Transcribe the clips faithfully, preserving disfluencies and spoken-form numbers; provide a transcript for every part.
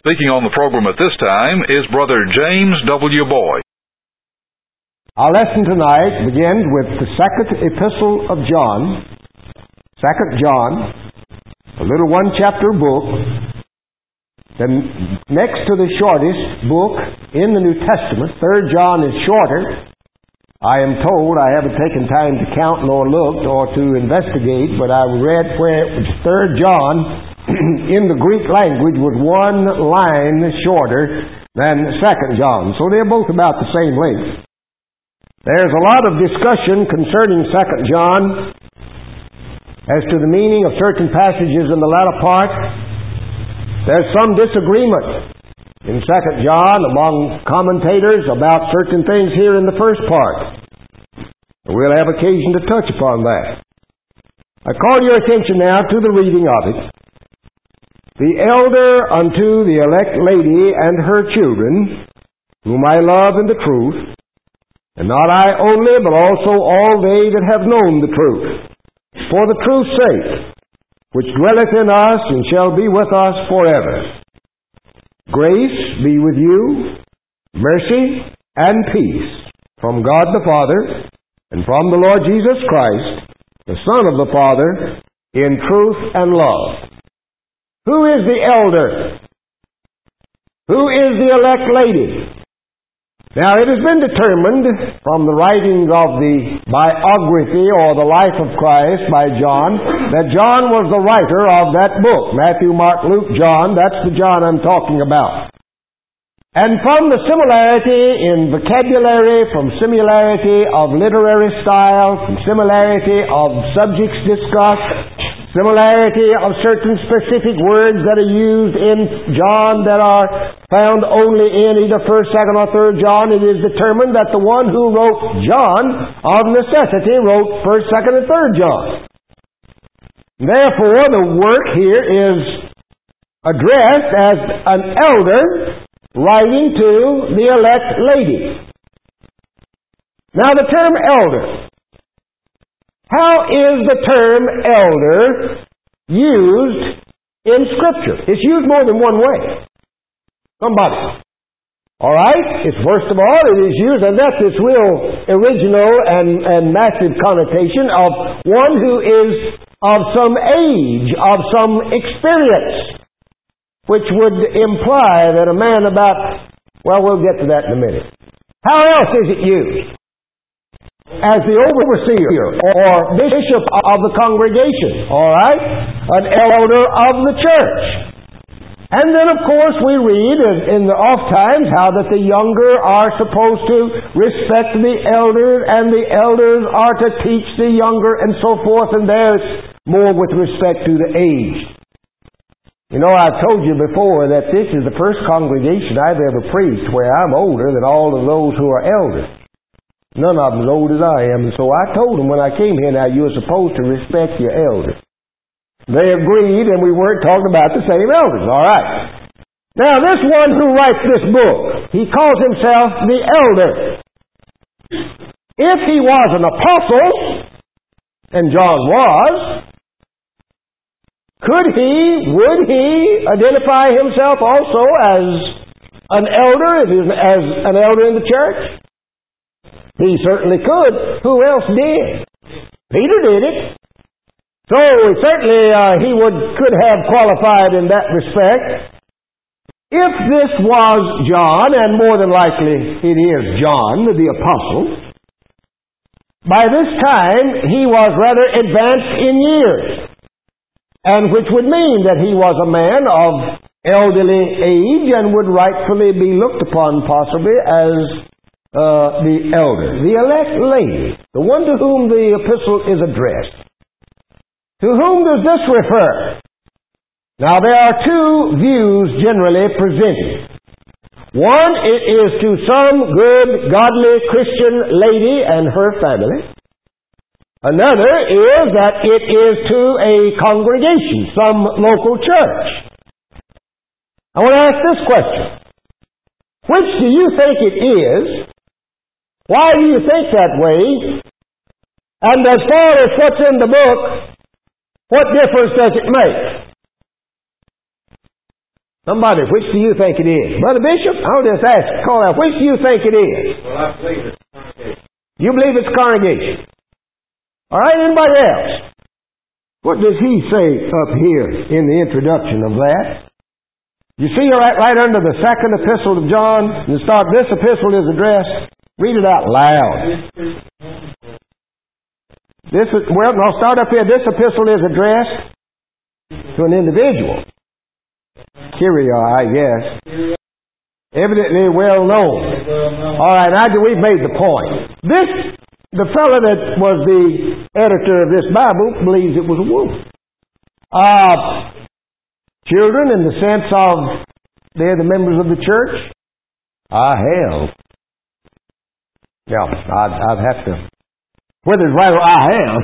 Speaking on the program at this time is Brother James W. Boyd. Our lesson tonight begins with the second epistle of John, Second John, a little one-chapter book, the next to the shortest book in the New Testament. Third John is shorter. I am told, I haven't taken time to count nor looked or to investigate, but I read where it was Third John in the Greek language was one line shorter than Second John. So they're both about the same length. There's a lot of discussion concerning Second John as to the meaning of certain passages in the latter part. There's some disagreement in Second John among commentators about certain things here in the first part. We'll have occasion to touch upon that. I call your attention now to the reading of it. The elder unto the elect lady and her children, whom I love in the truth, and not I only, but also all they that have known the truth, for the truth's sake, which dwelleth in us and shall be with us forever. Grace be with you, mercy and peace from God the Father and from the Lord Jesus Christ, the Son of the Father, in truth and love. Who is the elder? Who is the elect lady? Now, it has been determined from the writings of the biography or the life of Christ by John that John was the writer of that book. Matthew, Mark, Luke, John, that's the John I'm talking about. And from the similarity in vocabulary, from similarity of literary style, from similarity of subjects discussed, similarity of certain specific words that are used in John that are found only in either first, second, or third John, it is determined that the one who wrote John, of necessity, wrote first, second, and third John. Therefore, the work here is addressed as an elder writing to the elect lady. Now, the term elder. How is the term elder used in Scripture? It's used more than one way. Somebody. All right? It's first of all, it is used, and that's its real original and, and massive connotation of one who is of some age, of some experience, which would imply that a man about, well, we'll get to that in a minute. How else is it used? As the overseer or bishop of the congregation, all right? An elder of the church. And then, of course, we read in the oft times how that the younger are supposed to respect the elders, and the elders are to teach the younger, and so forth, and there's more with respect to the age. You know, I've told you before that this is the first congregation I've ever preached where I'm older than all of those who are elders. None of them as old as I am. And so I told them when I came here, now you're supposed to respect your elders. They agreed, and we weren't talking about the same elders. All right. Now, this one who writes this book, he calls himself the elder. If he was an apostle, and John was, could he, would he identify himself also as an elder, as an elder in the church? He certainly could. Who else did? Peter did it. So certainly uh, he would could have qualified in that respect. If this was John, and more than likely it is John, the apostle, by this time he was rather advanced in years, and which would mean that he was a man of elderly age and would rightfully be looked upon possibly as Uh, the elder, the elect lady, the one to whom the epistle is addressed. To whom does this refer? Now, there are two views generally presented. One, it is to some good, godly Christian lady and her family. Another is that it is to a congregation, some local church. I want to ask this question. Which do you think it is? Why do you think that way? And as far as what's in the book, what difference does it make? Somebody, which do you think it is? Brother Bishop, I'll just ask, call out, which do you think it is? Well, I believe it's congregation. You believe it's congregation. All right, anybody else? What does he say up here in the introduction of that? You see right, right under the second epistle of John, you start, this epistle is addressed. Read it out loud. This is, well, I'll start up here. This epistle is addressed to an individual. Kyria, I guess. Evidently well known. All right, now we've made the point. This, the fellow that was the editor of this Bible believes it was a woman. Uh, children in the sense of they're the members of the church? Ah, hell. Yeah, I'd, I'd have to. Whether it's right or I am.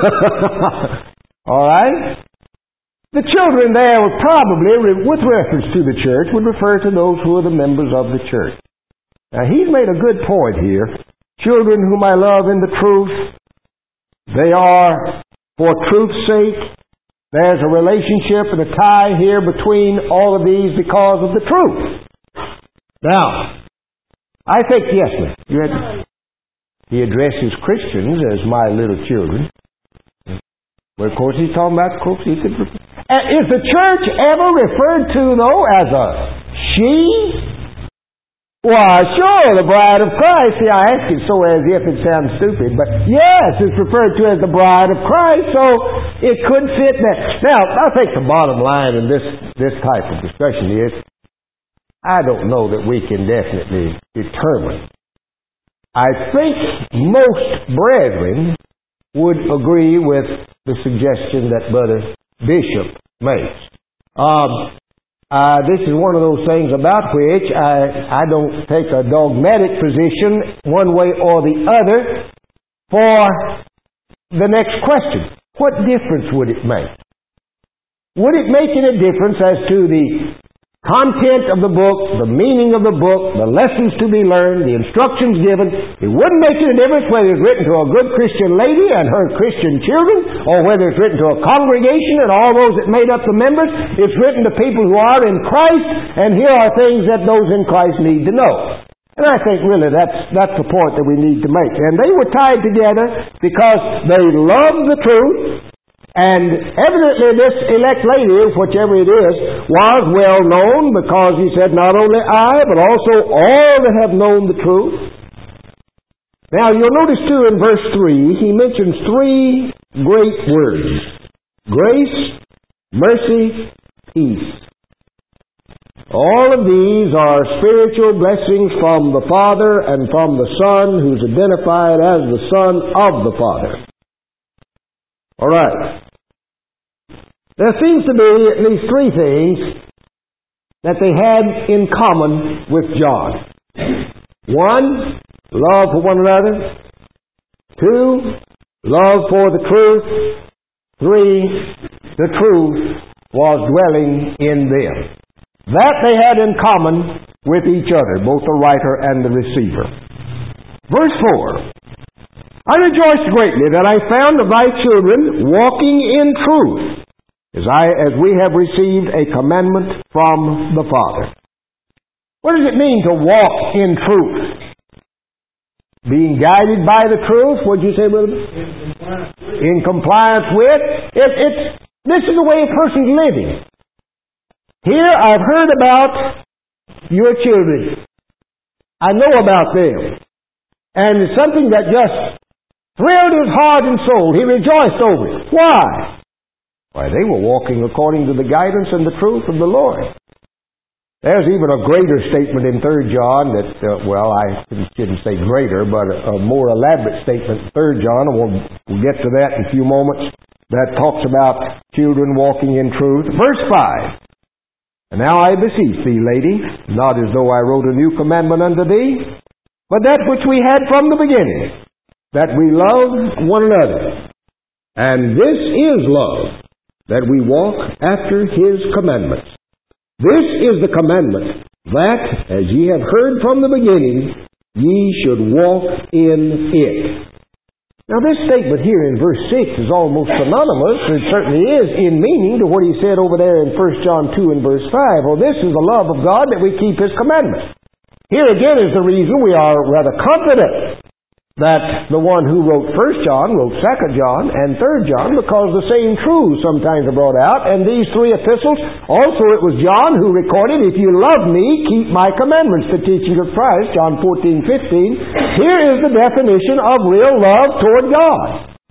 All right? The children there would probably, with reference to the church, would refer to those who are the members of the church. Now, he's made a good point here. Children whom I love in the truth, they are for truth's sake. There's a relationship and a tie here between all of these because of the truth. Now, I think, yes, ma'am. You had, he addresses Christians as my little children. Well, of course, he's talking about, of course, he could. Uh, is the church ever referred to, though, as a she? Why, sure, the bride of Christ. See, I ask it so as if it sounds stupid, but yes, it's referred to as the bride of Christ, so it could fit that. Now, I think the bottom line in this, this type of discussion is, I don't know that we can definitely determine. I think most brethren would agree with the suggestion that Brother Bishop makes. Um, uh, this is one of those things about which I, I don't take a dogmatic position one way or the other for the next question. What difference would it make? Would it make any difference as to the content of the book, the meaning of the book, the lessons to be learned, the instructions given? It wouldn't make any difference whether it's written to a good Christian lady and her Christian children, or whether it's written to a congregation and all those that made up the members. It's written to people who are in Christ, and here are things that those in Christ need to know. And I think really that's that's the point that we need to make. And they were tied together because they loved the truth. And evidently this elect lady, whichever it is, was well known because he said, not only I, but also all that have known the truth. Now you'll notice too in verse three, he mentions three great words. Grace, mercy, peace. All of these are spiritual blessings from the Father and from the Son, who's identified as the Son of the Father. All right. There seems to be at least three things that they had in common with John. One, love for one another. Two, love for the truth. Three, the truth was dwelling in them. That they had in common with each other, both the writer and the receiver. Verse four. I rejoiced greatly that I found of thy children walking in truth, as I, as we have received a commandment from the Father. What does it mean to walk in truth? Being guided by the truth, what did you say, brother? In compliance with. In compliance with. It, it's, this is the way a person's living. Here I've heard about your children. I know about them. And it's something that just thrilled his heart and soul. He rejoiced over it. Why? Why, they were walking according to the guidance and the truth of the Lord. There's even a greater statement in Third John that, uh, well, I shouldn't say greater, but a, a more elaborate statement in Third John, and we'll, we'll get to that in a few moments, that talks about children walking in truth. Verse five. And now I beseech thee, lady, not as though I wrote a new commandment unto thee, but that which we had from the beginning, that we love one another. And this is love, that we walk after His commandments. This is the commandment, that, as ye have heard from the beginning, ye should walk in it. Now this statement here in verse six is almost synonymous, it certainly is, in meaning to what he said over there in First John two and verse five. Well, this is the love of God, that we keep His commandments. Here again is the reason we are rather confident that the one who wrote First John wrote Second John and Third John, because the same truths sometimes are brought out. And these three epistles, also it was John who recorded, "If you love me, keep my commandments," the teaching of Christ, John fourteen fifteen. Here is the definition of real love toward God.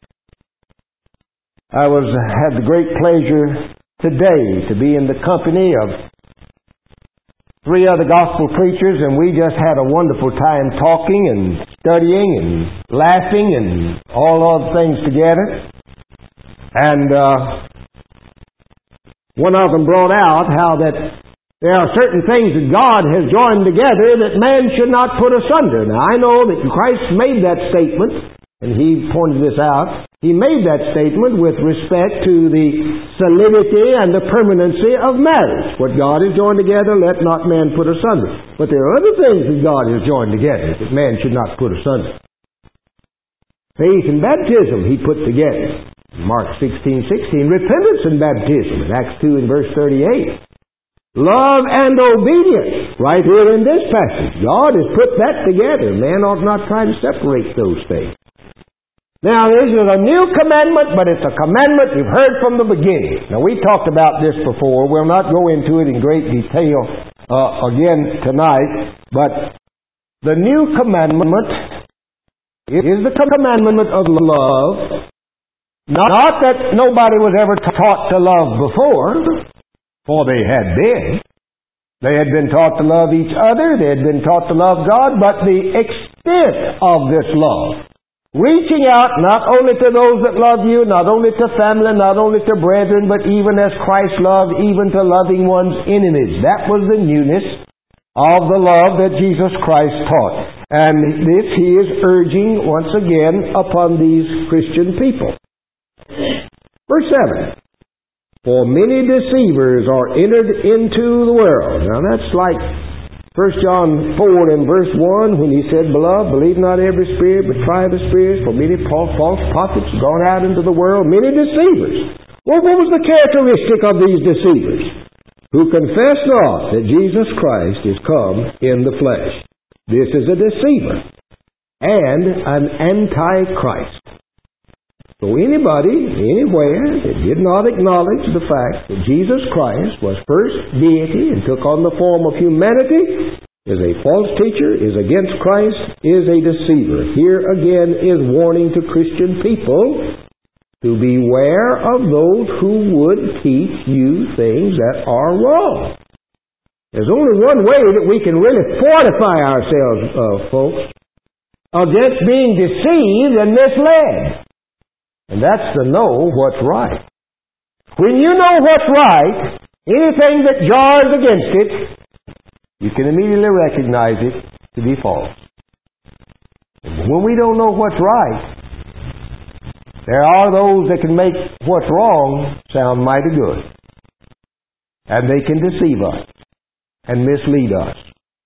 I was had the great pleasure today to be in the company of three other gospel preachers, and we just had a wonderful time talking and studying and laughing and all other things together. And uh, one of them brought out how that there are certain things that God has joined together that man should not put asunder. Now, I know that Christ made that statement, and He pointed this out. He made that statement with respect to the solidity and the permanency of marriage. What God has joined together, let not man put asunder. But there are other things that God has joined together that man should not put asunder. Faith and baptism He put together. Mark sixteen sixteen. Repentance and baptism in Acts two and verse thirty-eight. Love and obedience right here in this passage. God has put that together. Man ought not try to separate those things. Now, this is a new commandment, but it's a commandment you've heard from the beginning. Now, we talked about this before. We'll not go into it in great detail uh, again tonight. But the new commandment is the commandment of love. Not that nobody was ever taught to love before, for they had been. They had been taught to love each other. They had been taught to love God. But the extent of this love, reaching out not only to those that love you, not only to family, not only to brethren, but even as Christ loved, even to loving one's enemies. That was the newness of the love that Jesus Christ taught. And this He is urging once again upon these Christian people. Verse seven. For many deceivers are entered into the world. Now that's like First John four and verse one, when he said, "Beloved, believe not every spirit, but try the spirits, for many false prophets have gone out into the world, many deceivers." Well, what was the characteristic of these deceivers? Who confess not that Jesus Christ is come in the flesh. This is a deceiver and an antichrist. So anybody, anywhere, that did not acknowledge the fact that Jesus Christ was first deity and took on the form of humanity, is a false teacher, is against Christ, is a deceiver. Here again is warning to Christian people to beware of those who would teach you things that are wrong. There's only one way that we can really fortify ourselves, uh, folks, against being deceived and misled. And that's to know what's right. When you know what's right, anything that jars against it, you can immediately recognize it to be false. And when we don't know what's right, there are those that can make what's wrong sound mighty good. And they can deceive us and mislead us.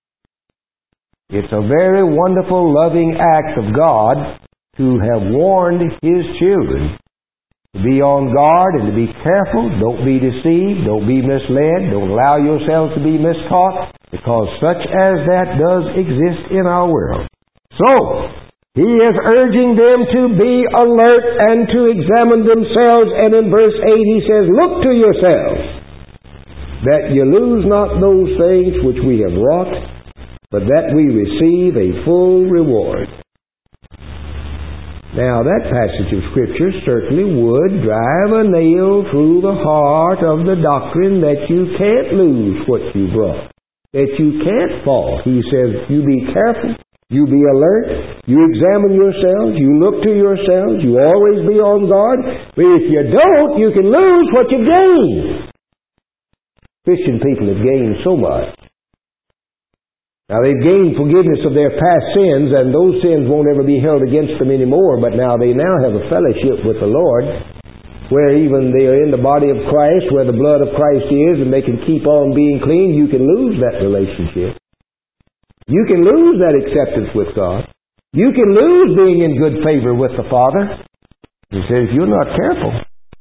It's a very wonderful, loving act of God to have warned His children to be on guard and to be careful. Don't be deceived. Don't be misled. Don't allow yourselves to be mistaught, because such as that does exist in our world. So, He is urging them to be alert and to examine themselves. And in verse eight He says, "Look to yourselves, that you lose not those things which we have wrought, but that we receive a full reward." Now, that passage of Scripture certainly would drive a nail through the heart of the doctrine that you can't lose what you brought, that you can't fall. He says, you be careful, you be alert, you examine yourselves, you look to yourselves, you always be on guard. But if you don't, you can lose what you gained. Christian people have gained so much. Now, they've gained forgiveness of their past sins, and those sins won't ever be held against them anymore, but now they now have a fellowship with the Lord, where even they are in the body of Christ, where the blood of Christ is, and they can keep on being clean. You can lose that relationship. You can lose that acceptance with God. You can lose being in good favor with the Father. He says, if you're not careful,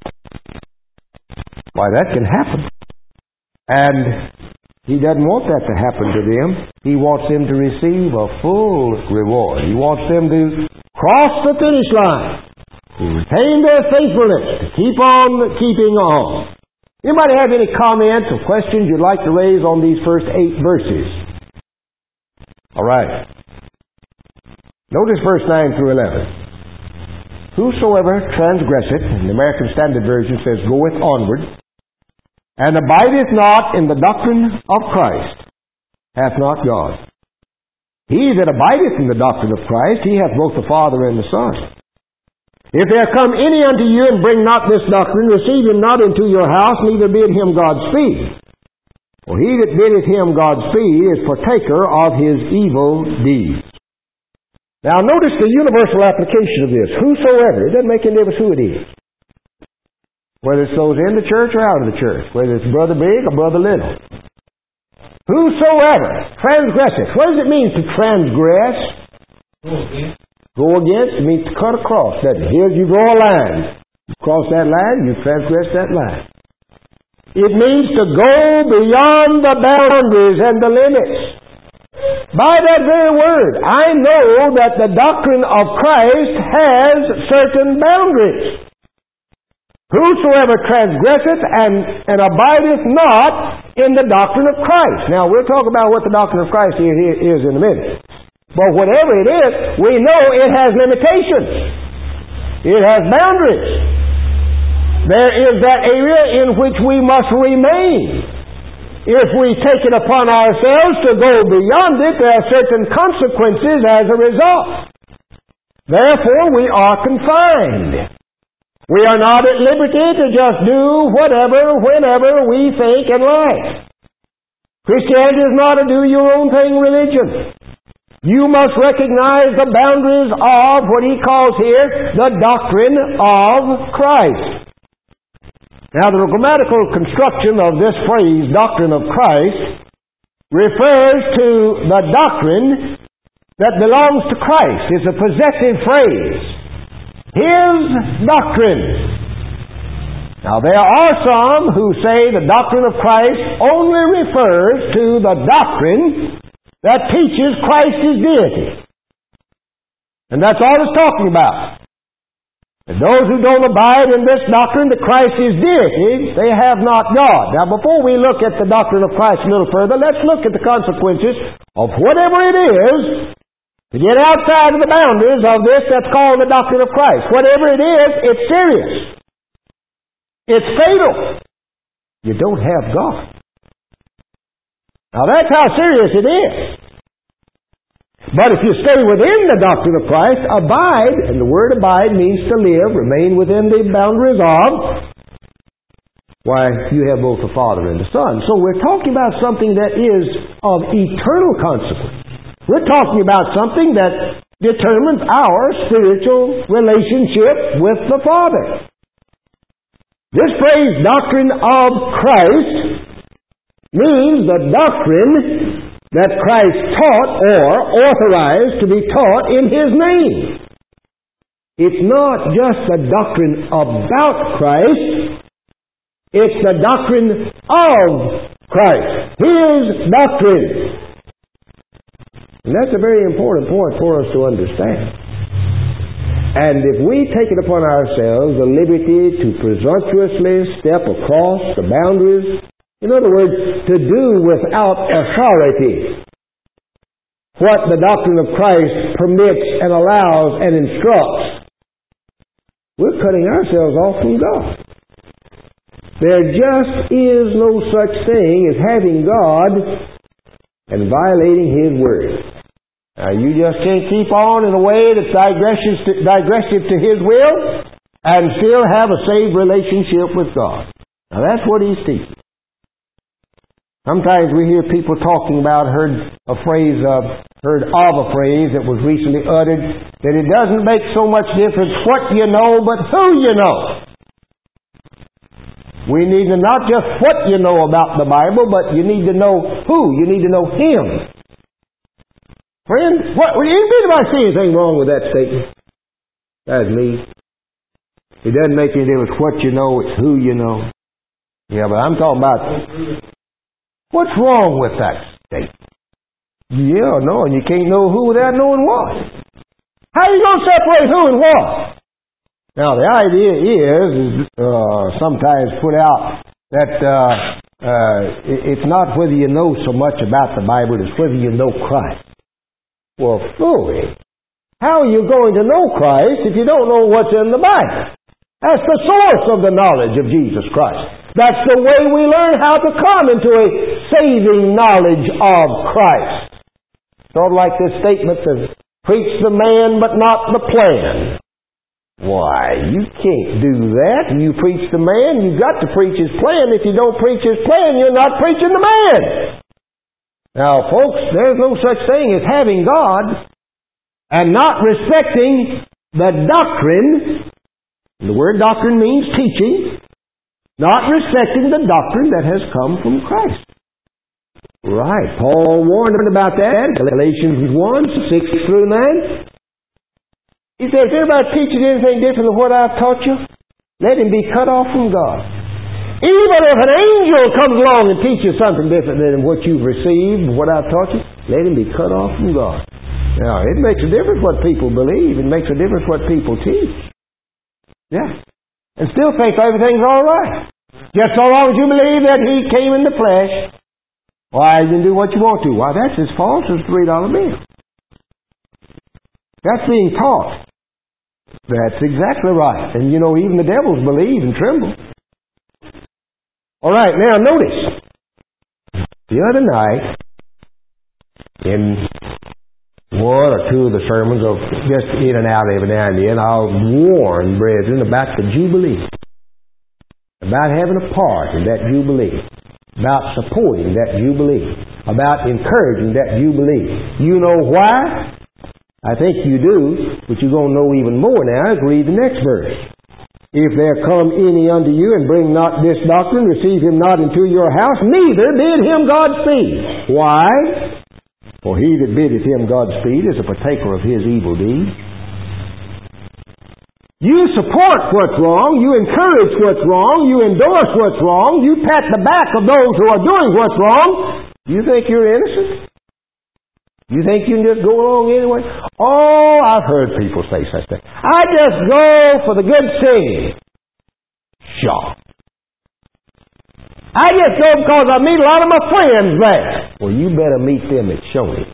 why, that can happen. And He doesn't want that to happen to them. He wants them to receive a full reward. He wants them to cross the finish line, to retain their faithfulness, to keep on keeping on. Anybody have any comments or questions you'd like to raise on these first eight verses? All right. Notice verse nine through eleven. Whosoever transgresseth, and the American Standard Version says, goeth onward, and abideth not in the doctrine of Christ, hath not God. He that abideth in the doctrine of Christ, he hath both the Father and the Son. If there come any unto you and bring not this doctrine, receive him not into your house, neither bid him Godspeed. For he that biddeth him Godspeed is partaker of his evil deeds. Now notice the universal application of this. Whosoever, it doesn't make any difference who it is. Whether it's those in the church or out of the church. Whether it's brother big or brother little. Whosoever transgresseth. What does it mean to transgress? Go against. Go against, it means to cut across, doesn't it? Here you draw a line. You cross that line, you transgress that line. It means to go beyond the boundaries and the limits. By that very word, I know that the doctrine of Christ has certain boundaries. Whosoever transgresseth and, and abideth not in the doctrine of Christ. Now, we'll talk about what the doctrine of Christ here, here is in a minute. But whatever it is, we know it has limitations. It has boundaries. There is that area in which we must remain. If we take it upon ourselves to go beyond it, there are certain consequences as a result. Therefore, we are confined. We are not at liberty to just do whatever, whenever we think and like. Christianity is not a do-your-own-thing religion. You must recognize the boundaries of what he calls here the doctrine of Christ. Now, the grammatical construction of this phrase, doctrine of Christ, refers to the doctrine that belongs to Christ. It's a possessive phrase. His doctrine. Now, there are some who say the doctrine of Christ only refers to the doctrine that teaches Christ's deity. And that's all it's talking about. And those who don't abide in this doctrine that Christ is deity, they have not God. Now, before we look at the doctrine of Christ a little further, let's look at the consequences of whatever it is to get outside of the boundaries of this that's called the doctrine of Christ. Whatever it is, it's serious. It's fatal. You don't have God. Now that's how serious it is. But if you stay within the doctrine of Christ, abide, and the word abide means to live, remain within the boundaries of, why, you have both the Father and the Son. So we're talking about something that is of eternal consequence. We're talking about something that determines our spiritual relationship with the Father. This phrase, doctrine of Christ, means the doctrine that Christ taught or authorized to be taught in His name. It's not just the doctrine about Christ, it's the doctrine of Christ. His doctrine. And that's a very important point for us to understand. And if we take it upon ourselves the liberty to presumptuously step across the boundaries, in other words, to do without authority what the doctrine of Christ permits and allows and instructs, we're cutting ourselves off from God. There just is no such thing as having God and violating His Word. Now, you just can't keep on in a way that's digressive to, digressive to His will and still have a saved relationship with God. Now, that's what He's teaching. Sometimes we hear people talking about, heard a phrase, uh, heard of a phrase that was recently uttered, that it doesn't make so much difference what you know, but who you know. We need to not just what you know about the Bible, but you need to know who. You need to know Him. Friend, what, anybody see anything wrong with that statement? That's me. It doesn't make any difference what you know, it's who you know. Yeah, but I'm talking about what's wrong with that statement. Yeah, no, and you can't know who without knowing what. How are you going to separate who and what? Now, the idea is, is uh, sometimes put out that uh, uh, it's not whether you know so much about the Bible, it's whether you know Christ. Well, fully. How are you going to know Christ if you don't know what's in the Bible? That's the source of the knowledge of Jesus Christ. That's the way we learn how to come into a saving knowledge of Christ. Sort of like this statement of preach the man but not the plan. Why, you can't do that. You preach the man, you've got to preach his plan. If you don't preach his plan, you're not preaching the man. Now, folks, there's no such thing as having God and not respecting the doctrine. The word doctrine means teaching. Not respecting the doctrine that has come from Christ. Right. Paul warned about that. Galatians one, six through nine. He says, if anybody teaches anything different than what I've taught you, let him be cut off from God. Even if an angel comes along and teaches something different than what you've received, what I've taught you, let him be cut off from God. Now, it makes a difference what people believe. It makes a difference what people teach. Yeah. And still think everything's all right. Just so long as you believe that He came in the flesh, why, you can do what you want to. Why, that's as false as a three dollar bill. That's being taught. That's exactly right. And you know, even the devils believe and tremble. All right, now notice. The other night, in one or two of the sermons, or just in and out every now and then, I'll warn brethren about the Jubilee. About having a part in that Jubilee. About supporting that Jubilee. About encouraging that Jubilee. You know why? I think you do, but you're going to know even more now as read the next verse. If there come any unto you and bring not this doctrine, receive him not into your house, neither bid him Godspeed. Why? For he that biddeth him Godspeed is a partaker of his evil deeds. You support what's wrong, you encourage what's wrong, you endorse what's wrong, you pat the back of those who are doing what's wrong. You think you're innocent? You think you can just go along anyway? Oh, I've heard people say such things. I just go for the good singing. Pshaw. I just go because I meet a lot of my friends there. Well, you better meet them at Shoney's.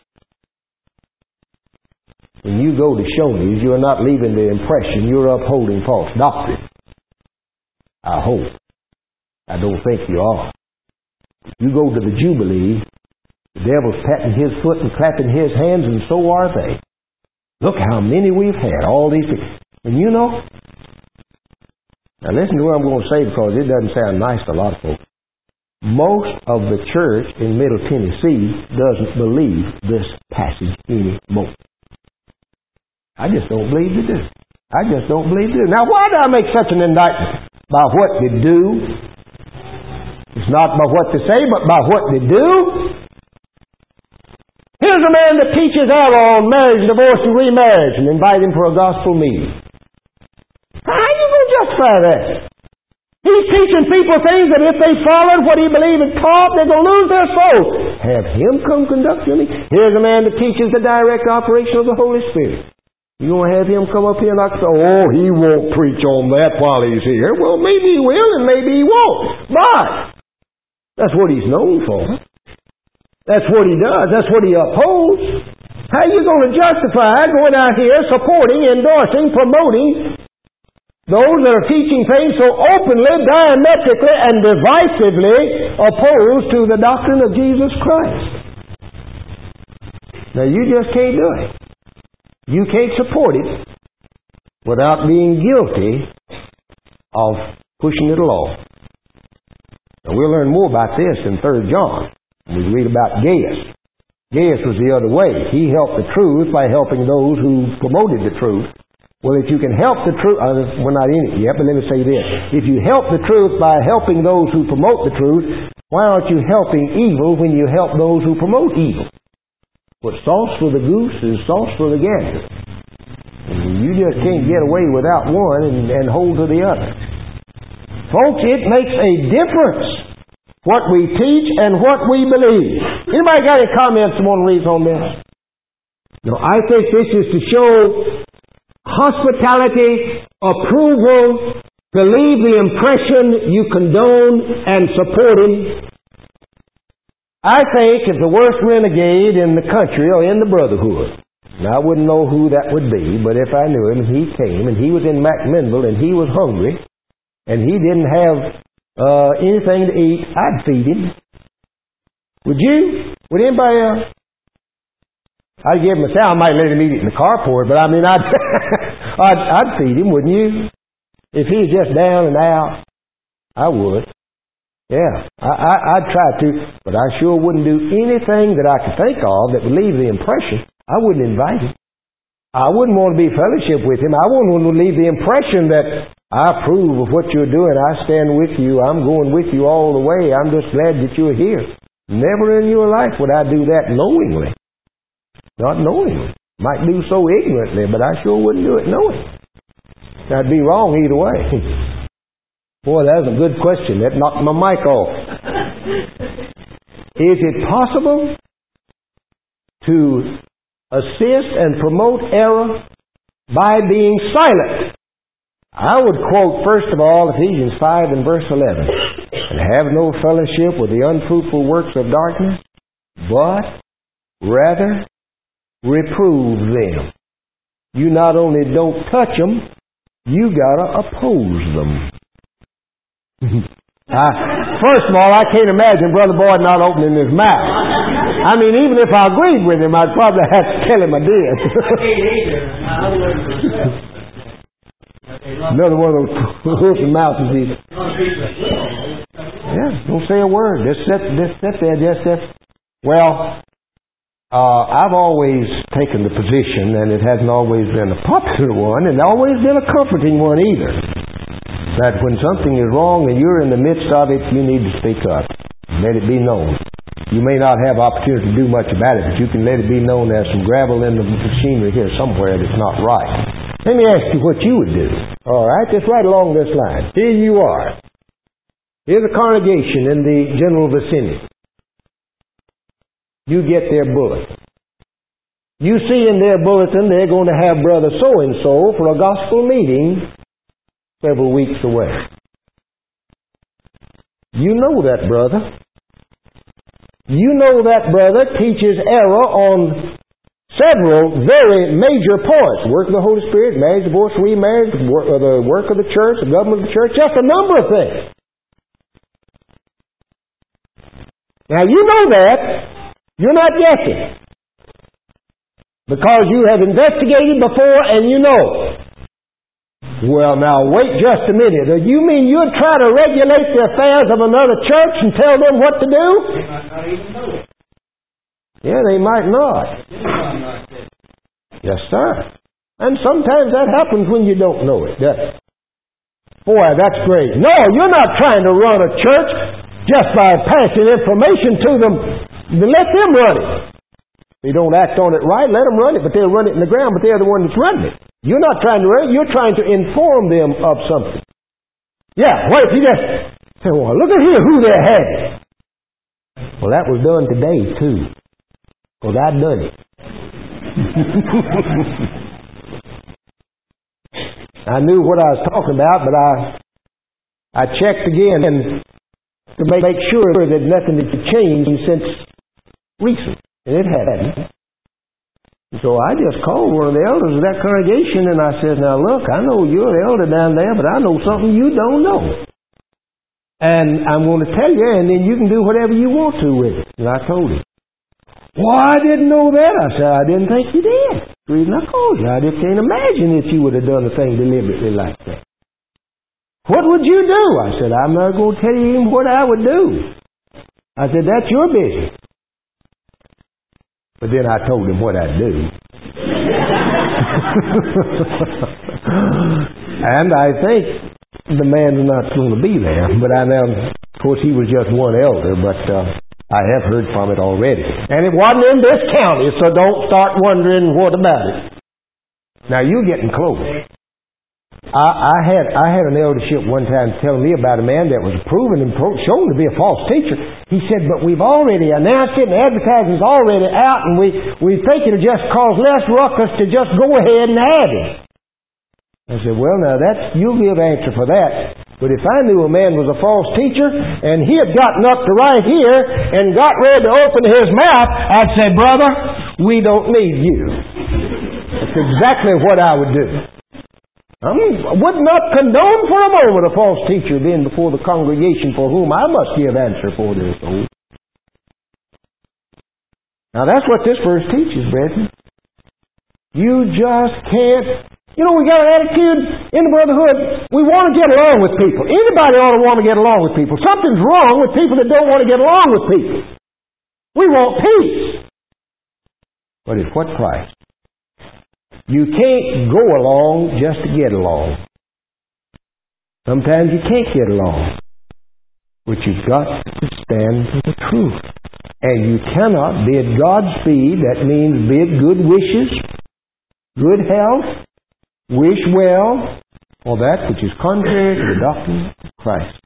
When you go to Shoney's, you're not leaving the impression you're upholding false doctrine. I hope. I don't think you are. You go to the Jubilee, the devil's patting his foot and clapping his hands, and so are they. Look how many we've had, all these people. And you know, now listen to what I'm going to say because it doesn't sound nice to a lot of folks. Most of the church in Middle Tennessee doesn't believe this passage anymore. I just don't believe they do. I just don't believe they do. Now, why do I make such an indictment? By what they do. It's not by what they say, but by what they do. Here's a man that teaches out on marriage, divorce, and remarriage, and invite him for a gospel meeting. How are you going to justify that? He's teaching people things that if they followed what he believed and taught, they're going to lose their soul. Have him come conduct your meeting. Here's a man that teaches the direct operation of the Holy Spirit. You going to have him come up here and I say, oh, he won't preach on that while he's here. Well, maybe he will and maybe he won't. But that's what he's known for. That's what he does. That's what he upholds. How are you going to justify going out here supporting, endorsing, promoting those that are teaching things so openly, diametrically, and divisively opposed to the doctrine of Jesus Christ? Now, you just can't do it. You can't support it without being guilty of pushing it along. Now, we'll learn more about this in Third John. We read about Gaius. Gaius was the other way. He helped the truth by helping those who promoted the truth. Well, if you can help the truth, uh, we're not in it yet, but let me say this. If you help the truth by helping those who promote the truth, why aren't you helping evil when you help those who promote evil? What's sauce for the goose is sauce for the gander. And you just can't get away without one and, and hold to the other. Folks, it makes a difference what we teach and what we believe. Anybody got any comments they want to leave on this? No, I think this is to show hospitality, approval, to leave the impression you condone and support him. I think if the worst renegade in the country or in the brotherhood, and I wouldn't know who that would be, but if I knew him and he came and he was in McMinnville and he was hungry and he didn't have uh, anything to eat, I'd feed him. Would you? Would anybody else? I'd give him a salad. I might let him eat it in the carport, but I mean, I'd, I'd, I'd feed him, wouldn't you? If he's just down and out, I would. Yeah, I, I, I'd try to, but I sure wouldn't do anything that I could think of that would leave the impression. I wouldn't invite him. I wouldn't want to be fellowship with him. I wouldn't want to leave the impression that I approve of what you're doing. I stand with you. I'm going with you all the way. I'm just glad that you're here. Never in your life would I do that knowingly. Not knowingly. Might do so ignorantly, but I sure wouldn't do it knowing. I'd be wrong either way. Boy, that was a good question. That knocked my mic off. Is it possible to assist and promote error by being silent? I would quote, first of all, Ephesians five and verse eleven. And have no fellowship with the unfruitful works of darkness, but rather reprove them. You not only don't touch them, you got to oppose them. uh, first of all, I can't imagine Brother Boyd not opening his mouth. I mean, even if I agreed with him, I'd probably have to tell him I did. Another one of those hoof and mouth diseases. Yeah, don't say a word. Just sit, just sit there. Just sit. Well, uh, I've always taken the position, and it hasn't always been a popular one, and always been a comforting one either, that when something is wrong and you're in the midst of it, you need to speak up. Let it be known. You may not have opportunity to do much about it, but you can let it be known there's some gravel in the machinery here somewhere that's not right. Let me ask you what you would do. All right, just right along this line. Here you are. Here's a congregation in the general vicinity. You get their bulletin. You see in their bulletin they're going to have Brother so-and-so for a gospel meeting several weeks away. You know that brother. You know that brother teaches error on several very major points. Work of the Holy Spirit, marriage, divorce, remarriage, the work, uh, the work of the church, the government of the church, just a number of things. Now you know that. You're not guessing. Because you have investigated before and you know. Well, now wait just a minute. You mean you'd try to regulate the affairs of another church and tell them what to do? They might not even know it. Yeah, they might not. Yes, sir. And sometimes that happens when you don't know it, doesn't it? Boy, that's great. No, you're not trying to run a church just by passing information to them. Let them run it. They don't act on it right, let them run it, but they'll run it in the ground, but they're the one that's running it. You're not trying to run it, you're trying to inform them of something. Yeah, what if you just say, well, look at here who they're having. Well, that was done today, too. Because I'd done it. I knew what I was talking about, but I I checked again and to make, make sure that nothing had changed since recent. And it hadn't. So I just called one of the elders of that congregation and I said, now look, I know you're the elder down there, but I know something you don't know. And I'm going to tell you, and then you can do whatever you want to with it. And I told him. Well, I didn't know that. I said, I didn't think you did. The reason I called you, I just can't imagine if you would have done a thing deliberately like that. What would you do? I said, I'm not going to tell you even what I would do. I said, that's your business. But then I told him what I'd do. And I think the man's not going to be there. But I know, of course, he was just one elder, but uh, I have heard from it already. And it wasn't in this county, so don't start wondering what about it. Now, you're getting close. I, I had I had an eldership one time telling me about a man that was proven and pro- shown to be a false teacher. He said, but we've already announced it and advertising's already out, and we, we think it'll just cause less ruckus to just go ahead and add it. I said, well, now, that's you'll give answer for that. But if I knew a man was a false teacher and he had gotten up to right here and got ready to open his mouth, I'd say, brother, we don't need you. That's exactly what I would do. I would not condone for a moment a false teacher being before the congregation for whom I must give answer for their soul. Now that's what this verse teaches, brethren. You just can't... You know, we got an attitude in the brotherhood. We want to get along with people. Anybody ought to want to get along with people. Something's wrong with people that don't want to get along with people. We want peace. But at what price? You can't go along just to get along. Sometimes you can't get along. But you've got to stand for the truth. And you cannot bid Godspeed. That means bid good wishes, good health, wish well for that which is contrary to the doctrine of Christ.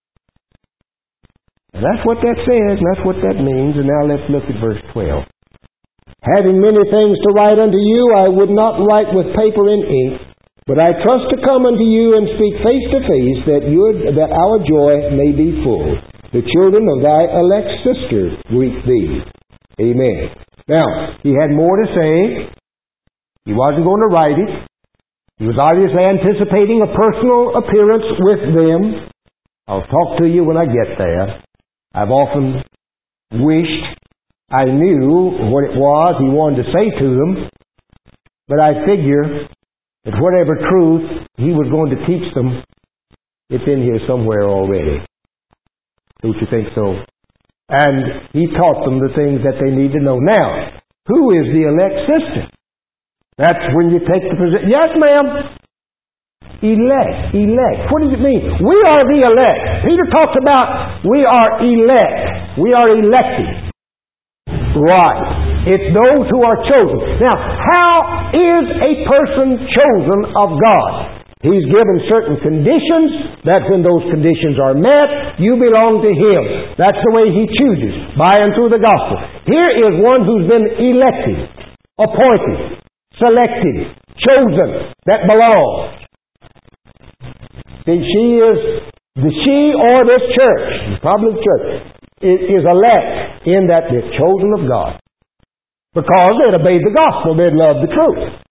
And that's what that says, and that's what that means. And now let's look at verse twelve. Having many things to write unto you, I would not write with paper and ink, but I trust to come unto you and speak face to face, that your, that our joy may be full. The children of thy elect sister greet thee. Amen. Now, he had more to say. He wasn't going to write it. He was obviously anticipating a personal appearance with them. I'll talk to you when I get there. I've often wished I knew what it was he wanted to say to them, but I figure that whatever truth he was going to teach them, it's in here somewhere already. Don't you think so? And he taught them the things that they need to know. Now, who is the elect sister? That's when you take the position. Yes, ma'am. Elect. Elect. What does it mean? We are the elect. Peter talks about we are elect. We are elected. Right. It's those who are chosen. Now, how is a person chosen of God? He's given certain conditions. That when those conditions are met, you belong to Him. That's the way He chooses, by and through the gospel. Here is one who's been elected, appointed, selected, chosen, that belongs. See, she is, the she or this church, probably the church, is, is elect in that they're chosen of God. Because they'd obeyed the gospel, they'd loved the truth.